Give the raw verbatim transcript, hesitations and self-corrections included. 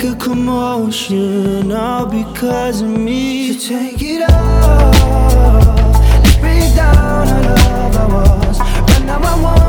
make a commotion, all because of me. So take it all, let's break down our love, our walls. Right now I want